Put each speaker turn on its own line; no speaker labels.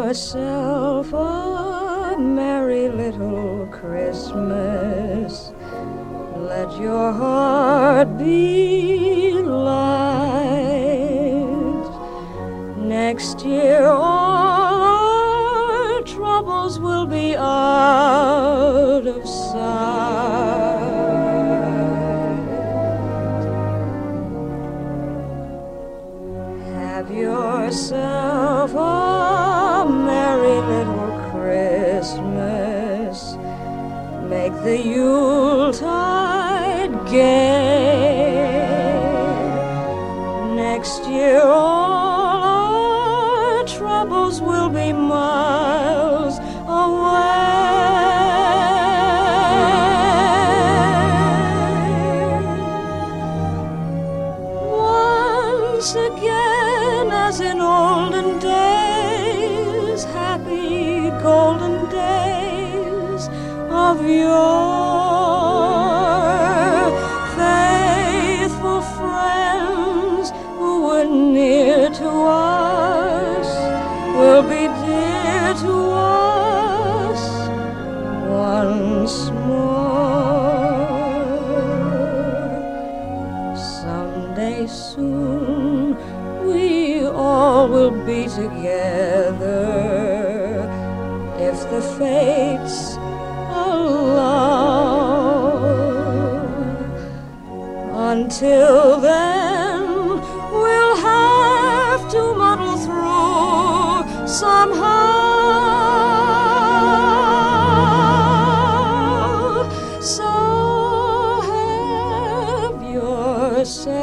yourself a merry little Christmas. Let your heart be light. Next year all our troubles will be out of sight. Have yourself a merry little Christmas. Make the Yuletide gay. Next year all our troubles will be miles away. Once again, as in olden days, happy golden days of yore, faithful friends who were near to us will be dear to us once more. Someday soon we all will be together if the fates allow. Until then, we'll have to muddle through somehow. So have yourself